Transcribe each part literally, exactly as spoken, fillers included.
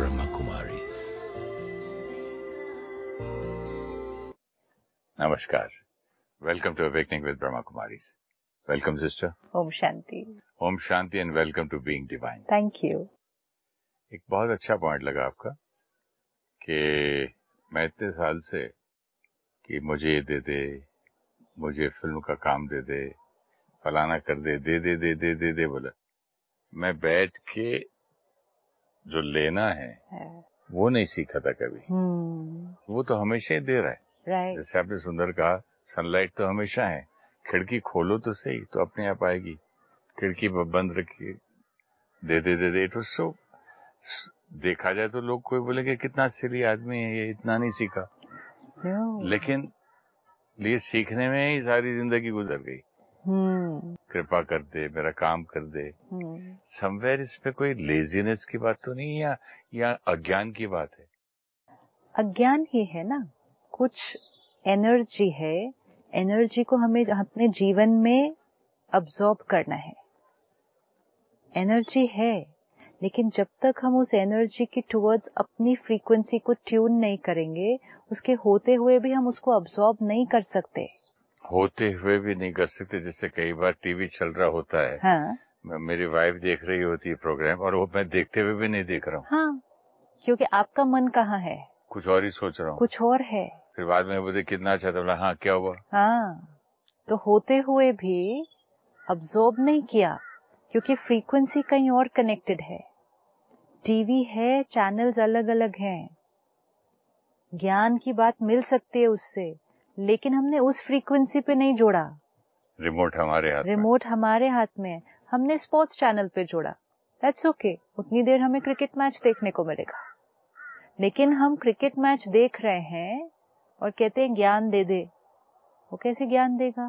Brahma Kumaris. Namaskar. Welcome to Awakening with Brahma Kumaris. Welcome, sister. Om Shanti. Om Shanti and welcome to Being Divine. Thank you. एक बहुत अच्छा point लगा आपका कि मैं इतने साल से कि मुझे ये दे दे, मुझे फिल्म का काम दे दे, फलाना कर दे, दे दे दे दे दे दे बोला, मैं बैठ के जो लेना है, है। वो नहीं सीखा था कभी। hmm. वो तो हमेशा ही दे रहा है। right. जैसे आपने सुंदर कहा, सनलाइट तो हमेशा है, खिड़की खोलो तो सही तो अपने आप आएगी, खिड़की बंद रखिए, दे दे दे दे। तो सो देखा जाए तो लोग कोई बोलेंगे कितना सिली आदमी है ये, इतना नहीं सीखा। no. लेकिन ये सीखने में ही सारी जिंदगी गुजर गई। hmm. कृपा कर दे, मेरा काम कर दे। Somewhere hmm. इस पे कोई लेजीनेस की बात तो नहीं, या या अज्ञान की बात है? अज्ञान ही है ना। कुछ एनर्जी है, एनर्जी को हमें अपने जीवन में अब्सॉर्ब करना है। एनर्जी है, लेकिन जब तक हम उस एनर्जी की टुवर्ड्स अपनी फ्रीक्वेंसी को ट्यून नहीं करेंगे, उसके होते हुए भी हम उसको अब्सॉर्ब नहीं कर सकते। होते हुए भी नहीं कर सकते। जैसे कई बार टीवी चल रहा होता है, हाँ? मेरी वाइफ देख रही होती है प्रोग्राम और वो मैं देखते हुए भी नहीं देख रहा हूँ। हाँ, क्योंकि आपका मन कहाँ है? कुछ और ही सोच रहा हूँ। कुछ और है। फिर बाद में बोलते कितना अच्छा था, बोला हाँ क्या हुआ? हाँ, तो होते हुए भी अब्सॉर्ब नहीं किया, क्योंकि फ्रीक्वेंसी कहीं और कनेक्टेड है। टीवी है, चैनल्स अलग अलग हैं, ज्ञान की बात मिल सकती है उससे, लेकिन हमने उस फ्रीक्वेंसी पे नहीं जोड़ा। रिमोट हमारे हाथ रिमोट में। हमारे हाथ में, हमने स्पोर्ट्स चैनल पे जोड़ा। दैट्स ओके, उतनी देर हमें क्रिकेट मैच देखने को मिलेगा। लेकिन हम क्रिकेट मैच देख रहे हैं और कहते हैं ज्ञान दे दे। वो कैसे ज्ञान देगा?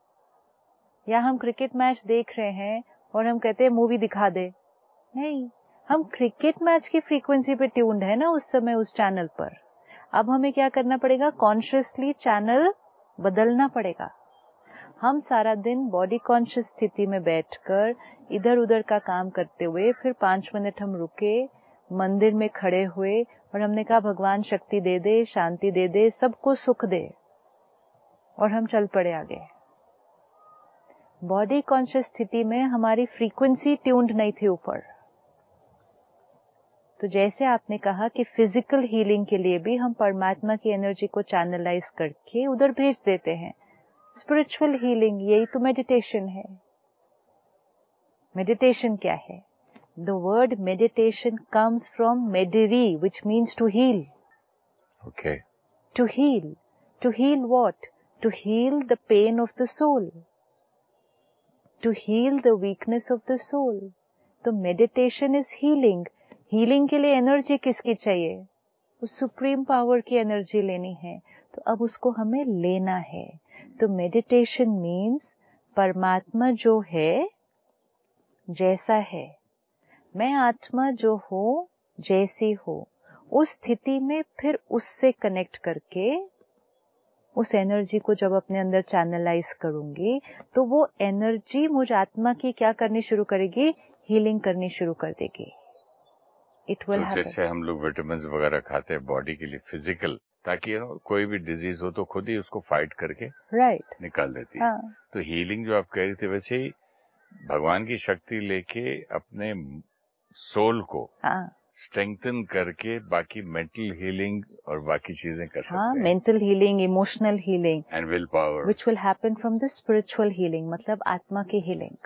या हम क्रिकेट मैच देख रहे हैं और हम कहते हैं मूवी दिखा दे। नहीं, हम क्रिकेट मैच की फ्रीक्वेंसी पे ट्यून्ड है ना उस समय उस चैनल पर। अब हमें क्या करना पड़ेगा? कॉन्शियसली चैनल बदलना पड़ेगा। हम सारा दिन बॉडी कॉन्शियस स्थिति में बैठकर इधर उधर का काम करते हुए, फिर पांच मिनट हम रुके, मंदिर में खड़े हुए और हमने कहा भगवान शक्ति दे दे, शांति दे दे, सबको सुख दे, और हम चल पड़े आगे। बॉडी कॉन्शियस स्थिति में हमारी फ्रीक्वेंसी ट्यून्ड नहीं थी ऊपर। तो जैसे आपने कहा कि फिजिकल हीलिंग के लिए भी हम परमात्मा की एनर्जी को चैनलाइज करके उधर भेज देते हैं। स्पिरिचुअल हीलिंग यही तो मेडिटेशन है। मेडिटेशन क्या है? The word meditation comes from mederi, which means to heal. Okay. To heal, to heal what? To heal the pain of the soul, to heal the weakness of the soul. तो meditation is healing. Healing के लिए energy किसकी चाहिए? उस supreme power की energy लेनी है। तो अब उसको हमें लेना है। तो मेडिटेशन मीन्स परमात्मा जो है जैसा है, मैं आत्मा जो हूँ जैसी हूँ, उस स्थिति में फिर उससे कनेक्ट करके उस एनर्जी को जब अपने अंदर चैनलाइज करूंगी, तो वो एनर्जी मुझ आत्मा की क्या करनी शुरू करेगी? हीलिंग करनी शुरू कर देगी। It will happen. जैसे हम लोग विटामिन वगैरह खाते हैं बॉडी के लिए फिजिकल, ताकि कोई भी डिजीज हो तो खुद ही उसको फाइट करके राइट right. निकाल देती है। हाँ. तो हीलिंग जो आप कह रही थे, वैसे ही भगवान की शक्ति लेके अपने सोल को हाँ. स्ट्रेंथन करके बाकी मेंटल हीलिंग और बाकी चीजें कर सकते हाँ, हैं। Mental healing, emotional healing and will power, which will happen from the spiritual healing, मतलब आत्मा की हीलिंग।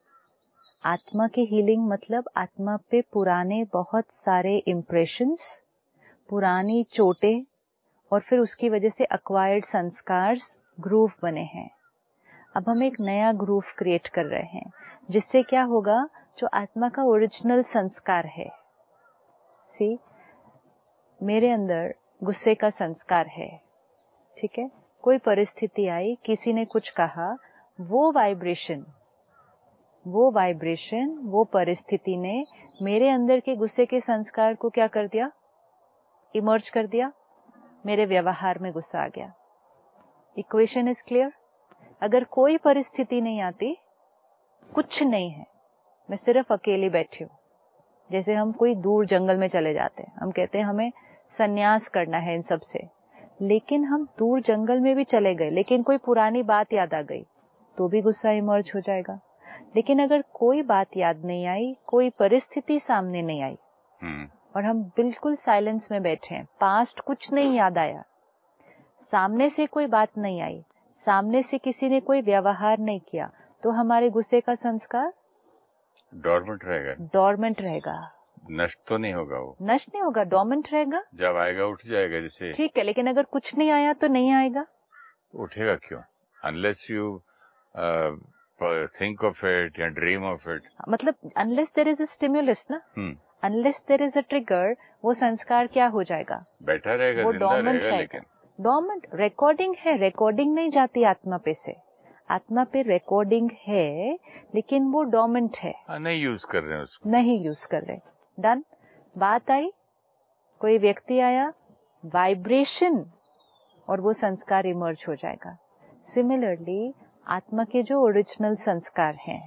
आत्मा की हीलिंग मतलब आत्मा पे पुराने बहुत सारे इम्प्रेशंस, पुरानी चोटें और फिर उसकी वजह से एक्वायर्ड संस्कार्स ग्रूव बने हैं। अब हम एक नया ग्रूव क्रिएट कर रहे हैं, जिससे क्या होगा? जो आत्मा का ओरिजिनल संस्कार है। सी, मेरे अंदर गुस्से का संस्कार है, ठीक है? कोई परिस्थिति आई, किसी ने कुछ कहा, वो वाइब्रेशन वो वाइब्रेशन वो परिस्थिति ने मेरे अंदर के गुस्से के संस्कार को क्या कर दिया? इमर्ज कर दिया। मेरे व्यवहार में गुस्सा आ गया। Equation is clear. अगर कोई परिस्थिति नहीं आती, कुछ नहीं है, मैं सिर्फ अकेली बैठी हूं, जैसे हम कोई दूर जंगल में चले जाते हैं, हम कहते हैं हमें संन्यास करना है इन सब से, लेकिन हम दूर जंगल में भी चले गए, लेकिन कोई पुरानी बात याद आ गई तो भी गुस्सा इमर्ज हो जाएगा। लेकिन अगर कोई बात याद नहीं आई, कोई परिस्थिति सामने नहीं आई और हम बिल्कुल साइलेंस में बैठे हैं, पास्ट कुछ नहीं याद आया, सामने से कोई बात नहीं आई, सामने से किसी ने कोई व्यवहार नहीं किया, तो हमारे गुस्से का संस्कार डॉर्मेंट रहेगा। डॉर्मेंट रहेगा, नष्ट तो नहीं होगा, वो नष्ट नहीं होगा, डॉर्मेंट रहेगा। जब आएगा उठ जाएगा जैसे। ठीक है, लेकिन अगर कुछ नहीं आया तो नहीं आएगा। उठेगा क्यों? Unless you think of it या ड्रीम ऑफ इट, मतलब unless there is a stimulus ना, unless there is a trigger, वो संस्कार क्या हो जाएगा? बैठा रहेगा, वो जिंदा रहेगा। लेकिन डॉर्मेंट रिकॉर्डिंग है, रिकॉर्डिंग नहीं जाती आत्मा पे से, आत्मा पे रिकॉर्डिंग है लेकिन वो डॉर्मेंट है। आ, नहीं यूज कर रहे हैं उसको, नहीं यूज कर रहे। डन। बात आई, कोई व्यक्ति आया, वाइब्रेशन, और वो संस्कार इमर्ज हो जाएगा। सिमिलरली आत्मा के जो ओरिजिनल संस्कार हैं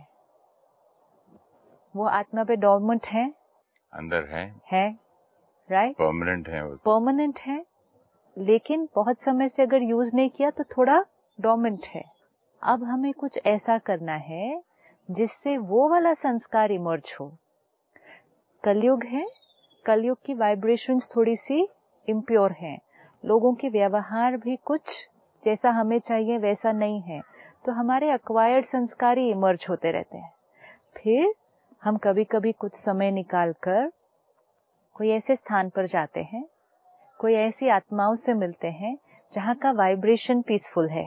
वो आत्मा पे डॉर्मेंट है, अंदर है, है राइट, परमानेंट है, वो परमानेंट है, लेकिन बहुत समय से अगर यूज नहीं किया तो थोड़ा डॉर्मेंट है। अब हमें कुछ ऐसा करना है जिससे वो वाला संस्कार इमर्ज हो। कलयुग है, कलयुग की वाइब्रेशंस थोड़ी सी इम्प्योर हैं, लोगों के व्यवहार भी कुछ जैसा हमें चाहिए वैसा नहीं है, तो हमारे अक्वायर्ड संस्कार ही इमर्ज होते रहते हैं। फिर हम कभी कभी कुछ समय निकालकर कोई ऐसे स्थान पर जाते हैं, कोई ऐसी आत्माओं से मिलते हैं जहाँ का वाइब्रेशन पीसफुल है।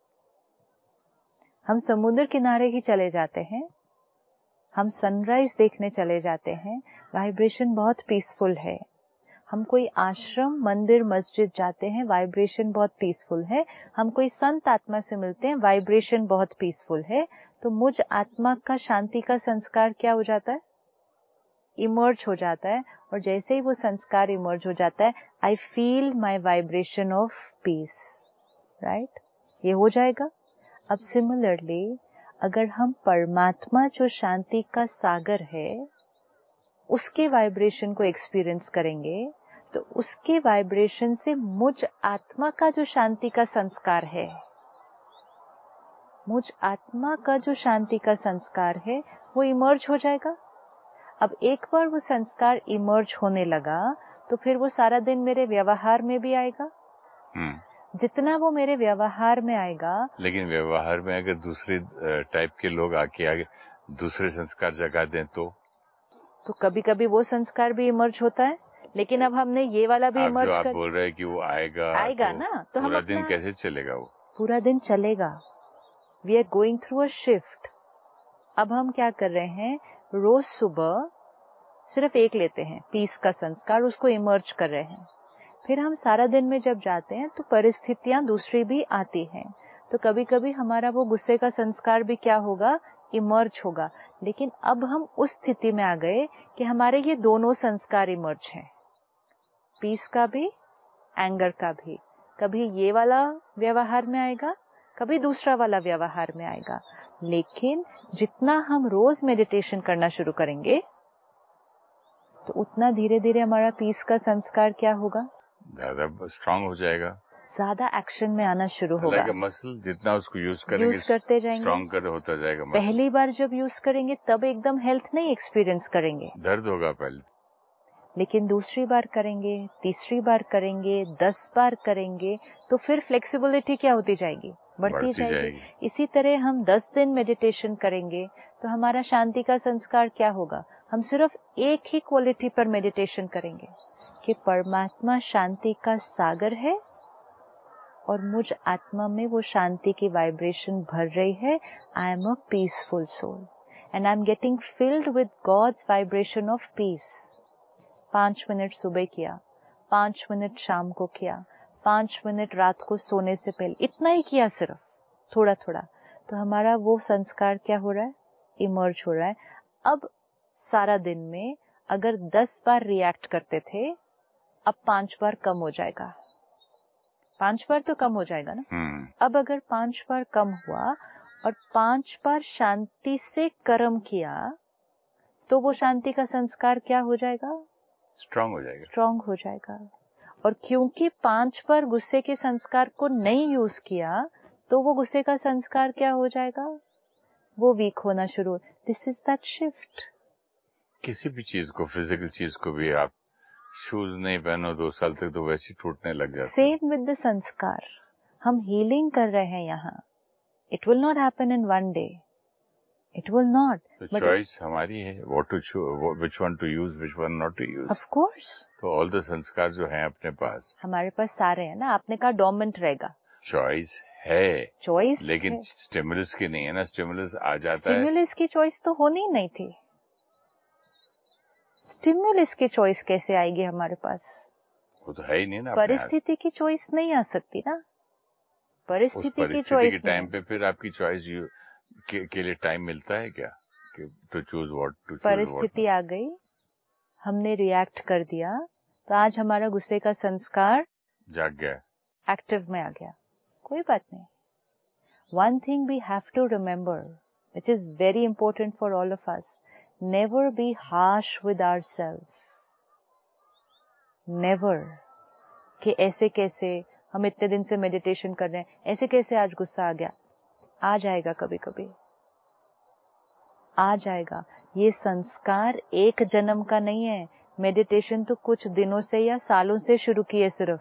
हम समुद्र किनारे ही चले जाते हैं, हम सनराइज देखने चले जाते हैं, वाइब्रेशन बहुत पीसफुल है। हम कोई आश्रम, मंदिर, मस्जिद जाते हैं, वाइब्रेशन बहुत पीसफुल है। हम कोई संत आत्मा से मिलते हैं, वाइब्रेशन बहुत पीसफुल है। तो मुझ आत्मा का शांति का संस्कार क्या हो जाता है? इमर्ज हो जाता है। और जैसे ही वो संस्कार इमर्ज हो जाता है, I feel my vibration of peace, right, ये हो जाएगा। अब सिमिलरली अगर हम परमात्मा जो शांति का सागर है उसके वाइब्रेशन को एक्सपीरियंस करेंगे, तो उसके वाइब्रेशन से मुझ आत्मा का जो शांति का संस्कार है, मुझ आत्मा का जो शांति का संस्कार है वो इमर्ज हो जाएगा। अब एक बार वो संस्कार इमर्ज होने लगा तो फिर वो सारा दिन मेरे व्यवहार में भी आएगा। जितना वो मेरे व्यवहार में आएगा, लेकिन व्यवहार में अगर दूसरे टाइप के लोग आके आगे दूसरे संस्कार जगा दें तो तो कभी कभी वो संस्कार भी इमर्ज होता है। लेकिन अब हमने ये वाला भी इमर्ज कर... कर... आप बोल रहे हैं कि वो आएगा आएगा तो ना, तो पूरा हम दिन कैसे चलेगा? वो पूरा दिन चलेगा। We are going through a shift. अब हम क्या कर रहे हैं, रोज सुबह सिर्फ एक लेते हैं पीस का संस्कार, उसको इमर्ज कर रहे हैं। फिर हम सारा दिन में जब जाते हैं तो परिस्थितियां दूसरी भी आती हैं, तो कभी कभी हमारा वो गुस्से का संस्कार भी क्या होगा, इमर्ज होगा। लेकिन अब हम उस स्थिति में आ गए कि हमारे ये दोनों संस्कार इमर्ज हैं, पीस का भी, एंगर का भी। कभी ये वाला व्यवहार में आएगा, कभी दूसरा वाला व्यवहार में आएगा। लेकिन जितना हम रोज मेडिटेशन करना शुरू करेंगे तो उतना धीरे धीरे हमारा पीस का संस्कार क्या होगा, ज्यादा स्ट्रांग हो जाएगा, ज्यादा एक्शन में आना शुरू होगा। मसल जितना उसको यूज करेंगे, यूज करते जाएंगे, स्ट्रांग कर होता जाएगा। पहली बार जब यूज करेंगे तब एकदम हेल्थ नहीं एक्सपीरियंस करेंगे, दर्द होगा पहले, लेकिन दूसरी बार करेंगे, तीसरी बार करेंगे, दस बार करेंगे तो फिर फ्लेक्सिबिलिटी क्या होती जाएगी, बढ़ती जाएगी।, जाएगी। इसी तरह हम दस दिन मेडिटेशन करेंगे तो हमारा शांति का संस्कार क्या होगा, हम सिर्फ एक ही क्वालिटी पर मेडिटेशन करेंगे कि परमात्मा शांति का सागर है और मुझ आत्मा में वो शांति की वाइब्रेशन भर रही है। I am a peaceful soul and I am getting filled with God's vibration of peace. पांच मिनट सुबह किया, पांच मिनट शाम को किया, पांच मिनट रात को सोने से पहले, इतना ही किया सिर्फ थोड़ा थोड़ा, तो हमारा वो संस्कार क्या हो रहा है, इमर्ज हो रहा है। अब सारा दिन में अगर दस बार रिएक्ट करते थे, अब पांच बार कम हो जाएगा, पांच बार तो कम हो जाएगा ना। अब अगर पांच बार कम हुआ और पांच बार शांति से कर्म किया तो वो शांति का संस्कार क्या हो जाएगा? स्ट्रांग हो जाएगा। स्ट्रांग हो जाएगा। और क्योंकि पांच बार गुस्से के संस्कार को नहीं यूज किया, तो वो गुस्से का संस्कार क्या हो जाएगा? वो वीक होना शुरू। This is that shift. किसी भी चीज को, फिजिकल चीज को भी आप शूज नहीं पहनो दो साल तक तो वैसे टूटने लग जाते हैं। सेम विद द संस्कार। हम हीलिंग कर रहे हैं यहाँ। It will not happen in one day, it will not. तो चॉइस हमारी है, what to which one to use, which one not to use. Of course. तो ऑल द संस्कार जो हैं अपने पास, हमारे पास सारे हैं ना। आपने कहा डोमिनेंट रहेगा, चॉइस है, चॉइस लेकिन स्टिमुलस की नहीं है ना। स्टिमुलस आ जाता है। स्टिमुलस की चॉइस तो होनी ही नहीं थी। स्टिमुलस की चॉइस कैसे आएगी हमारे पास? वो तो है ही नहीं ना। परिस्थिति की चॉइस नहीं आ सकती ना। परिस्थिति की चॉइस के टाइम पे फिर आपकी चॉइस के, के लिए टाइम मिलता है क्या कि to choose what to choose? परिस्थिति आ गई, हमने रिएक्ट कर दिया, तो आज हमारा गुस्से का संस्कार जाग गया, एक्टिव में आ गया। कोई बात नहीं। One thing we have to remember, which is very important for all of us, never be harsh with ourselves. Never कि ऐसे कैसे, हम इतने दिन से मेडिटेशन कर रहे हैं, ऐसे कैसे आज गुस्सा आ गया। आ जाएगा, कभी कभी आ जाएगा। ये संस्कार एक जन्म का नहीं है। मेडिटेशन तो कुछ दिनों से या सालों से शुरू किए सिर्फ।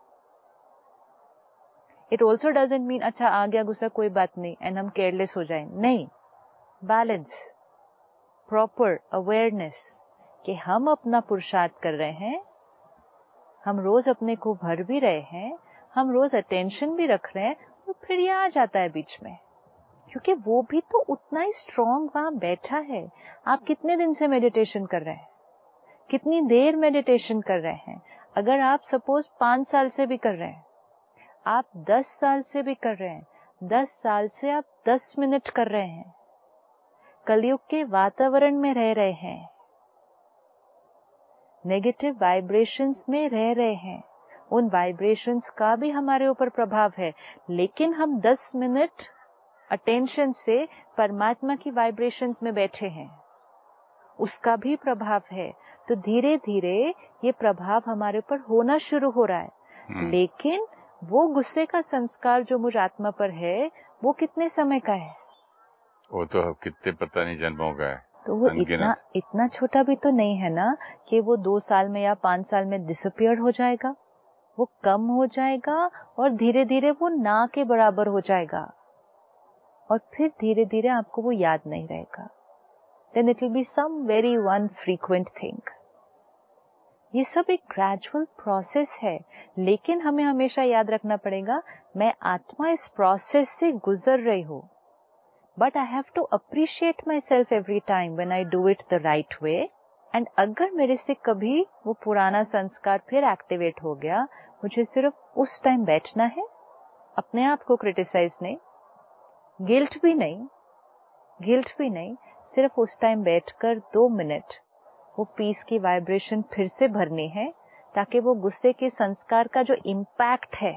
इट ऑल्सो डजंट मीन अच्छा आ गया गुस्सा कोई बात नहीं एंड हम केयरलेस हो जाएं। नहीं, बैलेंस, प्रॉपर अवेयरनेस कि हम अपना पुरुषार्थ कर रहे हैं, हम रोज अपने को भर भी रहे हैं, हम रोज अटेंशन भी रख रहे हैं, तो फिर ये आ जाता है बीच में, क्योंकि वो भी तो उतना ही स्ट्रांग वहां बैठा है। आप कितने दिन से मेडिटेशन कर रहे हैं, कितनी देर मेडिटेशन कर रहे हैं? अगर आप सपोज पांच साल से भी कर रहे हैं, आप दस साल से भी कर रहे हैं, दस साल से आप दस मिनट कर रहे हैं, कलयुग के वातावरण में रह रहे हैं, नेगेटिव वाइब्रेशंस में रह रहे हैं, उन वाइब्रेशंस का भी हमारे ऊपर प्रभाव है, लेकिन हम दस मिनट अटेंशन से परमात्मा की वाइब्रेशंस में बैठे हैं, उसका भी प्रभाव है। तो धीरे धीरे ये प्रभाव हमारे ऊपर होना शुरू हो रहा है। लेकिन वो गुस्से का संस्कार जो मुझ आत्मा पर है, वो कितने समय का है? वो तो कितने पता नहीं जन्मों का है। तो वो इतना इतना छोटा भी तो नहीं है ना कि वो दो साल में या पांच साल में डिसअपियर हो जाएगा। वो कम हो जाएगा और धीरे धीरे वो ना के बराबर हो जाएगा, और फिर धीरे धीरे आपको वो याद नहीं रहेगा। Then it will be some very one frequent thing. ये सब एक ग्रेजुअल प्रोसेस है, लेकिन हमें हमेशा याद रखना पड़ेगा, मैं आत्मा इस प्रोसेस से गुजर रही हूँ, but I have to appreciate myself every time when I do it the right way. And अगर मेरे से कभी वो पुराना संस्कार फिर एक्टिवेट हो गया, मुझे सिर्फ उस टाइम बैठना है, अपने आप को क्रिटिसाइज नहीं, गिल्ट भी नहीं, गिल्ट भी नहीं, सिर्फ उस टाइम बैठकर दो मिनट वो पीस की वाइब्रेशन फिर से भरनी है, ताकि वो गुस्से के संस्कार का जो इम्पैक्ट है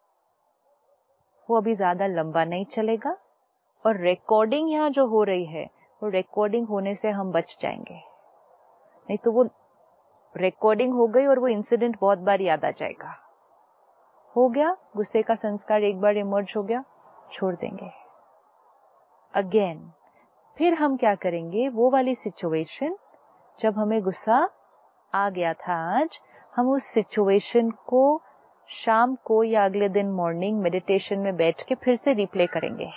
वो अभी ज्यादा लंबा नहीं चलेगा, और रिकॉर्डिंग यहाँ जो हो रही है वो रिकॉर्डिंग होने से हम बच जाएंगे। नहीं तो वो रिकॉर्डिंग हो गई और वो इंसिडेंट बहुत बार याद आ जाएगा। हो गया, गुस्से का संस्कार एक बार इमर्ज हो गया, छोड़ देंगे। अगेन फिर हम क्या करेंगे, वो वाली सिचुएशन जब हमें गुस्सा आ गया था आज, हम उस सिचुएशन को शाम को या अगले दिन मॉर्निंग मेडिटेशन में बैठ के फिर से रिप्ले करेंगे,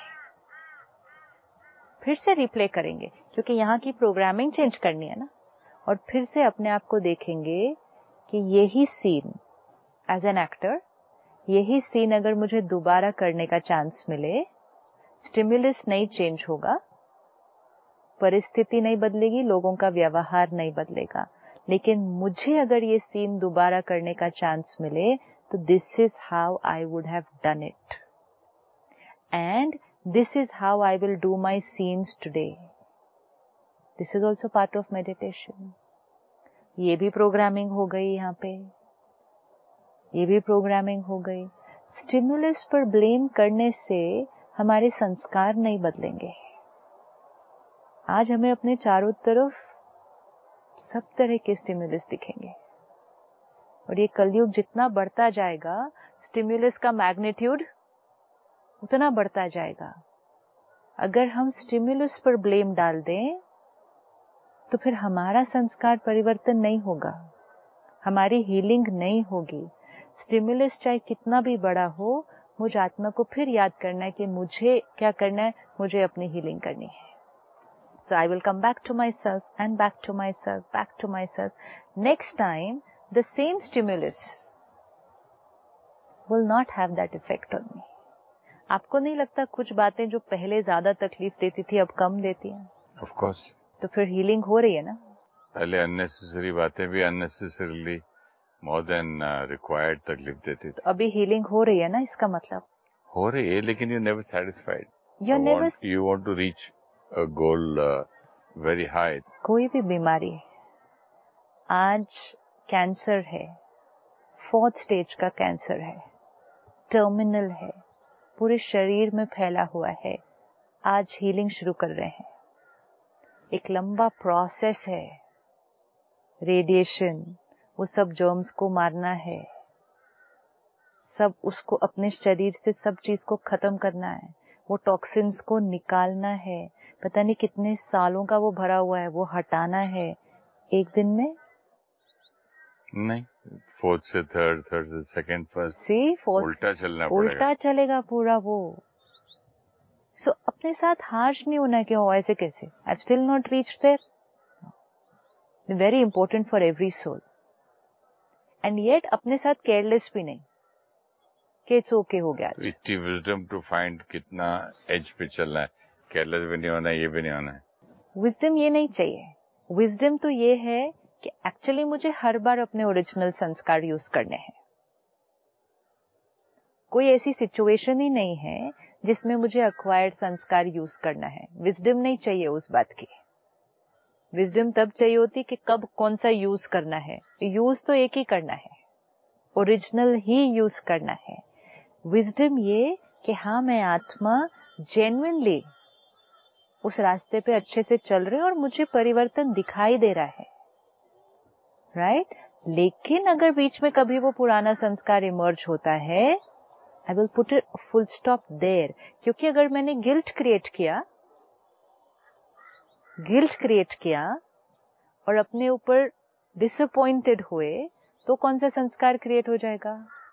फिर से रिप्ले करेंगे, क्योंकि यहाँ की प्रोग्रामिंग चेंज करनी है ना। और फिर से अपने आप को देखेंगे कि यही सीन एज एन एक्टर, यही सीन अगर मुझे दोबारा करने का चांस मिले, स्टिमुलस नहीं चेंज होगा, परिस्थिति नहीं बदलेगी, लोगों का व्यवहार नहीं बदलेगा, लेकिन मुझे अगर ये सीन दोबारा करने का चांस मिले तो this is how I would have done it, and this is how I will do my scenes today. This is also part of meditation. ये भी प्रोग्रामिंग हो गई, यहाँ पे ये भी प्रोग्रामिंग हो गई। स्टिमुलस पर ब्लेम करने से हमारे संस्कार नहीं बदलेंगे। आज हमें अपने चारों तरफ सब तरह के स्टिमुलस दिखेंगे। और ये कलयुग जितना बढ़ता जाएगा, स्टिमुलस का मैग्नीट्यूड उतना बढ़ता जाएगा। अगर हम स्टिमुलस पर ब्लेम डाल दें तो फिर हमारा संस्कार परिवर्तन नहीं होगा, हमारी हीलिंग नहीं होगी। स्टिमुलस चाहे कितना भी बड़ा हो, मुझ आत्मा को फिर याद करना है कि मुझे क्या करना है, मुझे अपनी हीलिंग करनी है। So I will come back to myself and back to myself, back to myself. Next time, the same stimulus will not have that effect on me. आपको नहीं लगता कुछ बातें जो पहले ज्यादा तकलीफ देती थी अब कम देती हैं? Of course. तो फिर हीलिंग हो रही है ना? पहले अननेसेसरी बातें भी अननेसेसरीली मोर देन रिक्वायर्ड तकलीफ देती थी। तो अभी हीलिंग हो रही है ना, इसका मतलब? हो रही है, लेकिन you never satisfied. You never, you want to reach a goal very high. कोई भी बीमारी, आज कैंसर है, फोर्थ स्टेज का कैंसर है, टर्मिनल है, पूरे शरीर में फैला हुआ है, आज हीलिंग शुरू कर रहे हैं। एक लंबा प्रोसेस है, रेडिएशन, वो सब जर्म्स को मारना है, सब उसको अपने शरीर से सब चीज को खत्म करना है, वो टॉक्सिन्स को निकालना है, पता नहीं कितने सालों का वो भरा हुआ है, वो हटाना है एक दिन में नहीं। फोर्थ से थर्ड, थर्ड से सेकंड, फर्स्ट, सी फोर्थ उल्टा चलना पड़ेगा, उल्टा चलेगा पूरा वो। सो so, अपने साथ हार्श नहीं होना है कि ओ ऐसे कैसे, I still not reach there. Very important for every soul. And yet अपने साथ केयरलेस भी नहीं कि इट्स ओके हो गया। इतनी विजडम टू फाइंड कितना एज पे चलना है, केयरलेस भी नहीं होना है, ये भी नहीं होना है। विजडम ये नहीं चाहिए। विजडम तो ये है कि एक्चुअली मुझे हर बार अपने ओरिजिनल संस्कार यूज करने हैं। कोई ऐसी सिचुएशन ही नहीं है जिसमें मुझे अक्वायर्ड संस्कार यूज करना है। विजडम नहीं चाहिए उस बात की। विजडम तब चाहिए होती कि कब कौन सा यूज करना है। यूज तो एक ही करना है, ओरिजिनल ही यूज करना है। विजडम ये कि हाँ, मैं आत्मा जेन्युइनली उस रास्ते पे अच्छे से चल रहे और मुझे परिवर्तन दिखाई दे रहा है, राइट right? लेकिन अगर बीच में कभी वो पुराना संस्कार इमर्ज होता है, I will put it full stop there. क्योंकि अगर मैंने गिल्ट क्रिएट किया गिल्ट क्रिएट किया और अपने ऊपर डिसअपॉइंटेड हुए, तो कौन सा संस्कार क्रिएट हो जाएगा?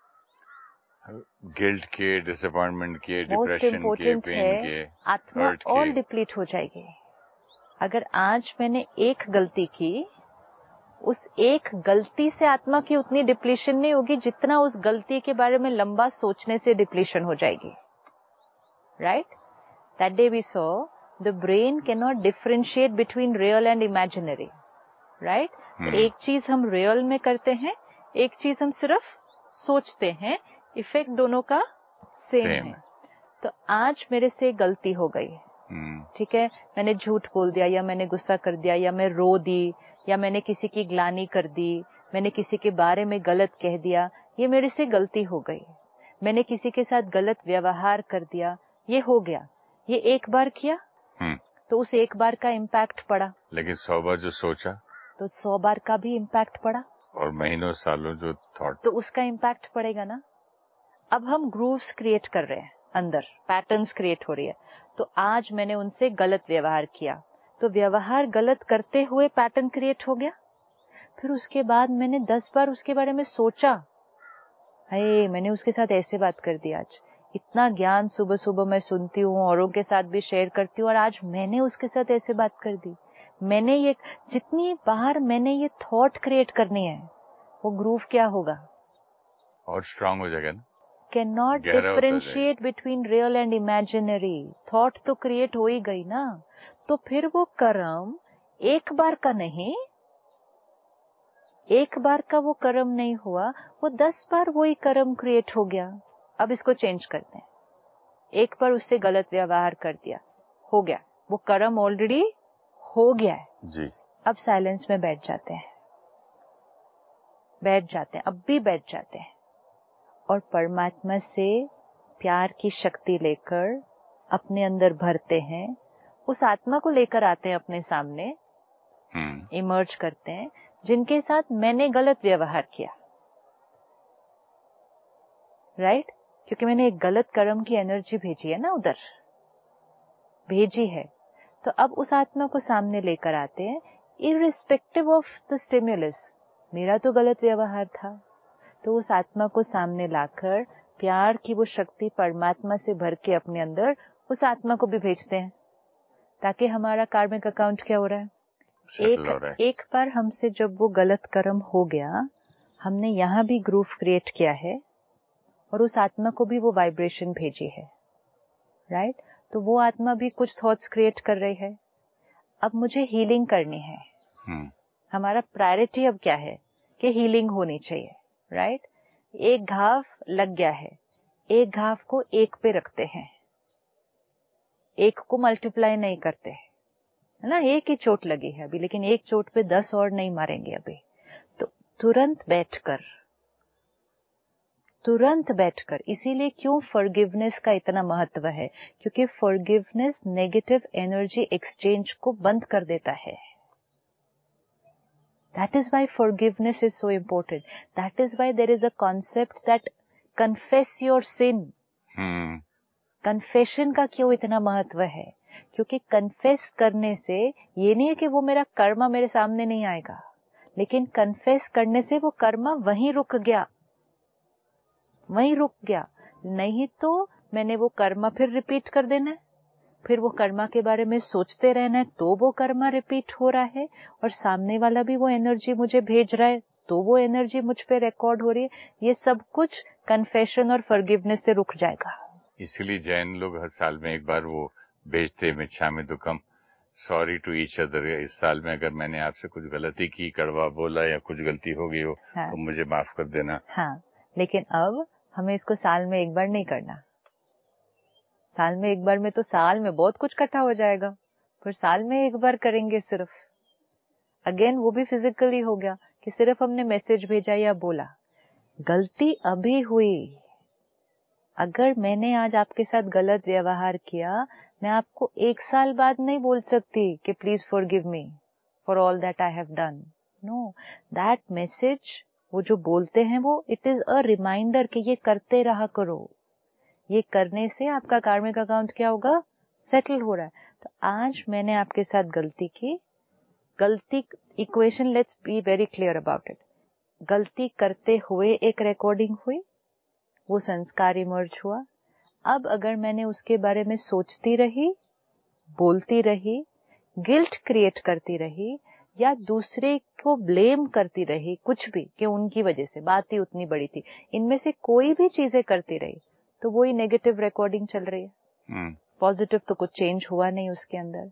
गिल्ट के, डिसअपॉइंटमेंट के, डिप्रेशन के, पेन के, आत्मा और डिप्लीट हो जाएगी। अगर आज मैंने एक गलती की, उस एक गलती से आत्मा की उतनी डिप्लीशन नहीं होगी जितना उस गलती के बारे में लंबा सोचने से डिप्लीशन हो जाएगी, right? That day we saw the brain can not differentiate between real and imaginary, right? एक चीज हम रियल में करते हैं, एक चीज हम सिर्फ सोचते हैं, इफेक्ट दोनों का सेम है। तो आज मेरे से गलती हो गई, ठीक है, मैंने झूठ बोल दिया, या मैंने गुस्सा कर दिया, या मैं रो दी, या मैंने किसी की ग्लानि कर दी, मैंने किसी के बारे में गलत कह दिया, ये मेरे से गलती हो गई। मैंने किसी के साथ गलत व्यवहार कर दिया, ये हो गया। ये एक बार किया तो उस एक बार का इम्पैक्ट पड़ा, लेकिन सौ बार जो सोचा तो सौ बार का भी इम्पैक्ट पड़ा, और महीनों सालों जो थॉट, तो उसका इम्पैक्ट पड़ेगा ना। अब हम ग्रूव्स क्रिएट कर रहे हैं, अंदर पैटर्न्स क्रिएट हो रही है। तो आज मैंने उनसे गलत व्यवहार किया, तो व्यवहार गलत करते हुए पैटर्न क्रिएट हो गया। फिर उसके बाद मैंने दस बार उसके बारे में सोचा, अरे मैंने उसके साथ ऐसे बात कर दी। आज इतना ज्ञान सुबह सुबह मैं सुनती हूँ, औरों के साथ भी शेयर करती हूँ, और आज मैंने उसके साथ ऐसे बात कर दी। मैंने ये, जितनी बार मैंने ये थॉट क्रिएट करनी है, वो ग्रूव क्या होगा? और स्ट्रांग हो जाएगा ना। Can not differentiate between real and imaginary. Thought तो क्रिएट हो ही गई ना, तो फिर वो कर्म एक बार का नहीं, एक बार का वो कर्म नहीं हुआ, वो दस बार वही कर्म क्रिएट हो गया। अब इसको चेंज करते हैं। एक बार उससे गलत व्यवहार कर दिया, हो गया, वो कर्म ऑलरेडी हो गया है जी। अब साइलेंस में बैठ जाते हैं, बैठ जाते हैं, अब भी बैठ जाते हैं, और परमात्मा से प्यार की शक्ति लेकर अपने अंदर भरते हैं, उस आत्मा को लेकर आते हैं अपने सामने, इमर्ज करते हैं, जिनके साथ मैंने गलत व्यवहार किया, राइट right? क्योंकि मैंने एक गलत कर्म की एनर्जी भेजी है ना, उधर भेजी है। तो अब उस आत्मा को सामने लेकर आते हैं, इररिस्पेक्टिव ऑफ द स्टिमुलस। मेरा तो गलत व्यवहार था, तो उस आत्मा को सामने लाकर प्यार की वो शक्ति परमात्मा से भर के अपने अंदर उस आत्मा को भी भेजते हैं, ताकि हमारा कार्मिक अकाउंट क्या हो रहा है, एक हो रहा है। एक बार हमसे जब वो गलत कर्म हो गया, हमने यहाँ भी ग्रूव क्रिएट किया है और उस आत्मा को भी वो वाइब्रेशन भेजी है, राइट right? तो वो आत्मा भी कुछ थॉट्स क्रिएट कर रही है। अब मुझे हीलिंग करनी है, hmm. हमारा प्रायोरिटी अब क्या है कि हीलिंग होनी चाहिए, राइट right? एक घाव लग गया है, एक घाव को एक पे रखते हैं, एक को मल्टीप्लाई नहीं करते हैं, है ना। एक ही चोट लगी है अभी, लेकिन एक चोट पे दस और नहीं मारेंगे अभी। तो तुरंत बैठकर तुरंत बैठकर इसीलिए क्यों फॉरगिवनेस का इतना महत्व है, क्योंकि फॉरगिवनेस नेगेटिव एनर्जी एक्सचेंज को बंद कर देता है। That is why forgiveness is so important. That is why there is a concept that confess your sin. hmm. Confession का क्यों इतना महत्व है, क्योंकि कन्फेस करने से ये नहीं है कि वो मेरा कर्मा मेरे सामने नहीं आएगा, लेकिन कन्फेस करने से वो कर्मा वहीं रुक गया, वहीं रुक गया। नहीं तो मैंने वो कर्मा फिर रिपीट कर देना है, फिर वो कर्मा के बारे में सोचते रहना है, तो वो कर्मा रिपीट हो रहा है, और सामने वाला भी वो एनर्जी मुझे भेज रहा है, तो वो एनर्जी मुझ पे रिकॉर्ड हो रही है। ये सब कुछ कन्फेशन और फॉरगिवनेस से रुक जाएगा। इसीलिए जैन लोग हर साल में एक बार वो भेजते Michhami Dukkadam, sorry to each other. इस साल में अगर मैंने आपसे कुछ गलती की, कड़वा बोला या कुछ गलती हो गई हो, हाँ, तो मुझे माफ कर देना। हाँ, लेकिन अब हमें इसको साल में एक बार नहीं करना। साल में एक बार में तो साल में बहुत कुछ इकट्ठा हो जाएगा, पर साल में एक बार करेंगे सिर्फ। अगेन वो भी फिजिकली हो गया कि सिर्फ हमने मैसेज भेजा या बोला। गलती अभी हुई। अगर मैंने आज आपके साथ गलत व्यवहार किया, मैं आपको एक साल बाद नहीं बोल सकती कि please forgive me for all that I have done. No, that message वो जो बोलते हैं वो इट इज अ रिमाइंडर कि ये करते रहा करो। ये करने से आपका कार्मिक अकाउंट क्या होगा, सेटल हो रहा है। तो आज मैंने आपके साथ गलती की, गलती equation, let's be very clear about it. गलती करते हुए एक रिकॉर्डिंग हुई, वो संस्कार इमर्ज हुआ। अब अगर मैंने उसके बारे में सोचती रही, बोलती रही, गिल्ट क्रिएट करती रही, या दूसरे को ब्लेम करती रही, कुछ भी कि उनकी वजह से बात ही उतनी बड़ी थी, इनमें से कोई भी चीजें करती रही, तो वही नेगेटिव रिकॉर्डिंग चल रही है। Positive hmm. तो कुछ चेंज हुआ नहीं उसके अंदर।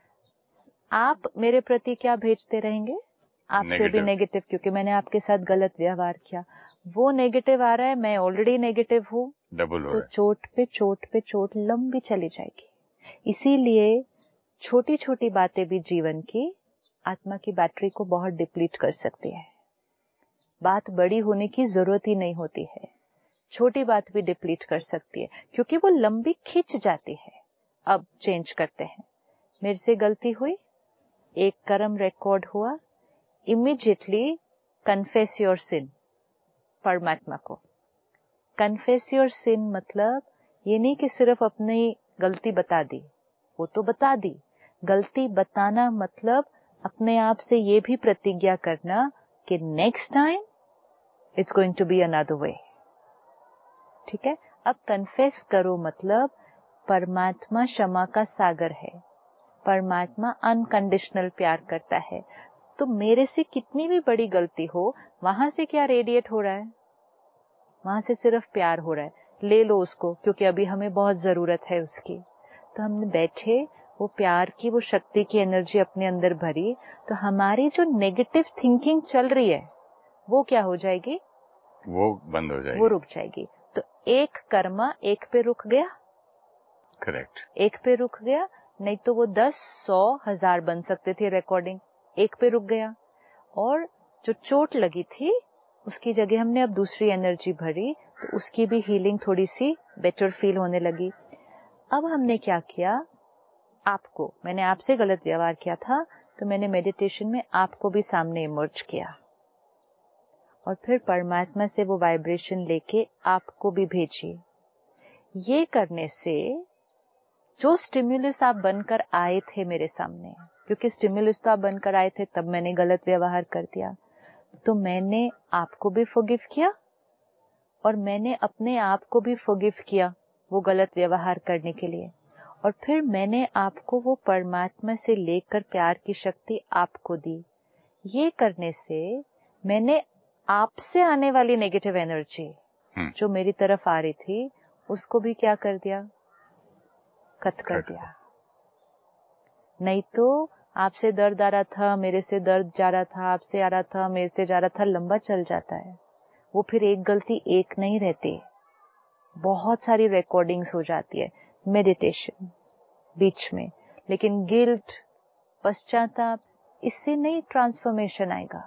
आप मेरे प्रति क्या भेजते रहेंगे, आपसे भी नेगेटिव, क्योंकि मैंने आपके साथ गलत व्यवहार किया। वो नेगेटिव आ रहा है, मैं ऑलरेडी नेगेटिव हूँ, तो चोट पे चोट पे चोट लंबी चली जाएगी। इसीलिए छोटी छोटी बातें भी जीवन की आत्मा की बैटरी को बहुत डिप्लीट कर सकती है। बात बड़ी होने की जरूरत ही नहीं होती है, छोटी बात भी डिप्लीट कर सकती है, क्योंकि वो लंबी खिंच जाती है। अब चेंज करते हैं। मेरे से गलती हुई, एक कर्म रिकॉर्ड हुआ, इमीडिएटली कन्फेस योर सिन परमात्मा को। कन्फेस योर सिन मतलब ये नहीं कि सिर्फ अपनी गलती बता दी, वो तो बता दी। गलती बताना मतलब अपने आप से ये भी प्रतिज्ञा करना कि next time it's going to be another way. ठीक है। अब कन्फेस करो मतलब परमात्मा क्षमा का सागर है, परमात्मा अनकंडीशनल प्यार करता है। तो मेरे से कितनी भी बड़ी गलती हो, वहां से क्या रेडिएट हो रहा है, वहां से सिर्फ प्यार हो रहा है। ले लो उसको, क्योंकि अभी हमें बहुत जरूरत है उसकी। तो हमने बैठे वो प्यार की वो शक्ति की एनर्जी अपने अंदर भरी, तो हमारी जो नेगेटिव थिंकिंग चल रही है वो क्या हो जाएगी, वो बंद हो जाएगी, वो रुक जाएगी। तो एक कर्मा एक पे रुक गया, करेक्ट, एक पे रुक गया, नहीं तो वो दस सौ हजार बन सकते थे रिकॉर्डिंग, एक पे रुक गया। और जो चोट लगी थी उसकी जगह हमने अब दूसरी एनर्जी भरी, तो उसकी भी हीलिंग थोड़ी सी बेटर फील होने लगी। अब हमने क्या किया, आपको मैंने आपसे गलत व्यवहार किया था, तो मैंने मेडिटेशन में आपको भी सामने इमर्ज किया और फिर परमात्मा से वो वाइब्रेशन लेके आपको भी भेजी। ये करने से जो स्टिम्युलस आप बनकर आए थे मेरे सामने, क्योंकि स्टिम्युलस तो आप बनकर आए थे तब मैंने गलत व्यवहार कर दिया, तो मैंने आपको भी फॉरगिव किया और मैंने अपने आप को भी फॉरगिव किया वो गलत व्यवहार करने के लिए। और फिर मैंने आपको वो परमात्मा से लेकर प्यार की शक्ति आपको दी। ये करने से मैंने आपसे आने वाली नेगेटिव एनर्जी जो मेरी तरफ आ रही थी उसको भी क्या कर दिया, कट कर दिया। नहीं तो आपसे दर्द आ रहा था, मेरे से दर्द जा रहा था, आपसे आ रहा था, मेरे से जा रहा था, लंबा चल जाता है वो। फिर एक गलती एक नहीं रहती, बहुत सारी रिकॉर्डिंग्स हो जाती है मेडिटेशन बीच में। लेकिन गिल्ट, पश्चाताप, इससे नहीं ट्रांसफॉर्मेशन आएगा।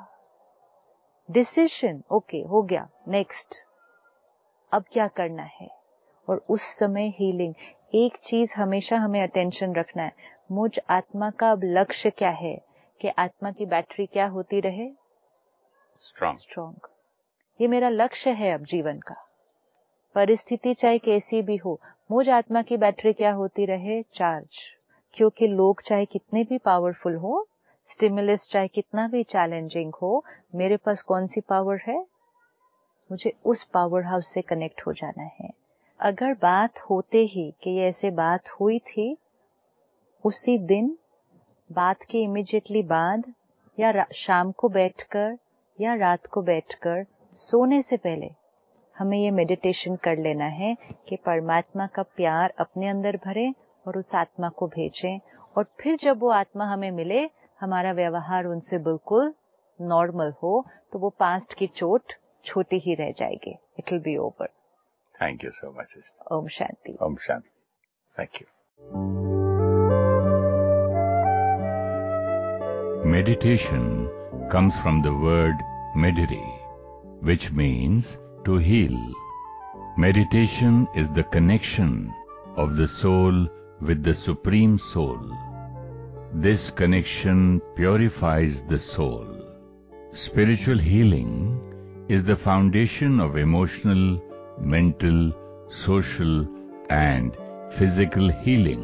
डिसीजन, ओके हो गया, नेक्स्ट अब क्या करना है। और उस समय हीलिंग। एक चीज हमेशा हमें अटेंशन रखना है, मुझ आत्मा का अब लक्ष्य क्या है कि आत्मा की बैटरी क्या होती रहे, स्ट्रांग स्ट्रांग। ये मेरा लक्ष्य है अब जीवन का। परिस्थिति चाहे कैसी भी हो, मुझ आत्मा की बैटरी क्या होती रहे, चार्ज। क्योंकि लोग चाहे कितने भी पावरफुल हो, स्टिमुलस चाहे कितना भी चैलेंजिंग हो, मेरे पास कौन सी पावर है, मुझे उस पावर हाउस से कनेक्ट हो जाना है। अगर बात होते ही कि ये ऐसे बात हुई थी, उसी दिन बात के इमीडिएटली बाद या शाम को बैठकर या रात को बैठकर सोने से पहले हमें ये मेडिटेशन कर लेना है कि परमात्मा का प्यार अपने अंदर भरें और उस आत्मा को भेजें। और फिर जब वो आत्मा हमें मिले, हमारा व्यवहार उनसे बिल्कुल नॉर्मल हो, तो वो पास्ट की चोट छोटी ही रह जाएगी। It will be over. Thank you so much sister. Om Shanti. Om Shanti. Thank you. Meditation comes from the word mediri, which means to heal. Meditation is the connection of the soul with the Supreme Soul. This connection purifies the soul. Spiritual healing is the foundation of emotional, mental, social, and physical healing.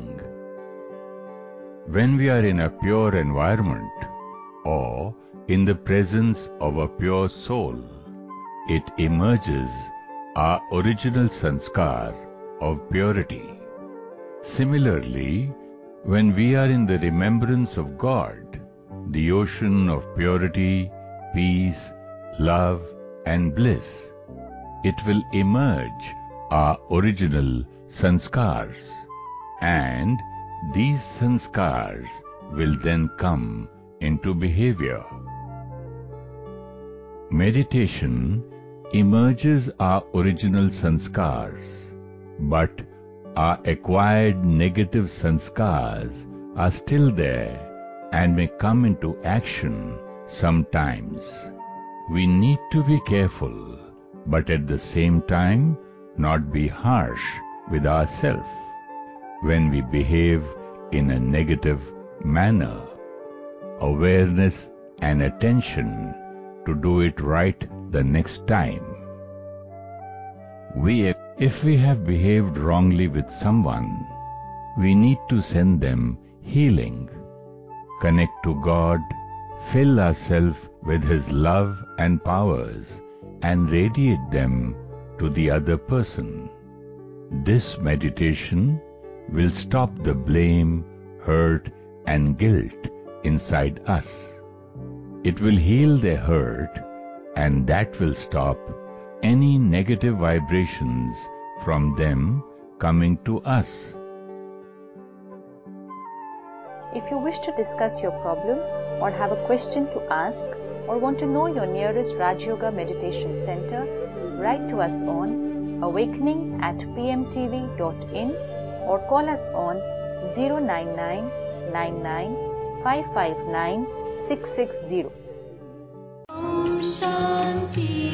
When we are in a pure environment or in the presence of a pure soul, it emerges our original sanskar of purity. Similarly, when we are in the remembrance of God, the ocean of purity, peace, love and bliss, it will emerge our original sanskars, and these sanskars will then come into behavior. Meditation emerges our original sanskars, but our acquired negative sanskars are still there and may come into action sometimes. We need to be careful, but at the same time not be harsh with ourselves when we behave in a negative manner. Awareness and attention to do it right the next time. We, if we have behaved wrongly with someone, we need to send them healing, connect to God, fill ourselves with His love and powers, and radiate them to the other person. This meditation will stop the blame, hurt, and guilt inside us. It will heal their hurt, and that will stop any negative vibrations from them coming to us. If you wish to discuss your problem or have a question to ask or want to know your nearest Raj Yoga Meditation Center, write to us on awakening at p m t v dot in or call us on zero nine nine nine nine five five nine six six zero. Om Shanti.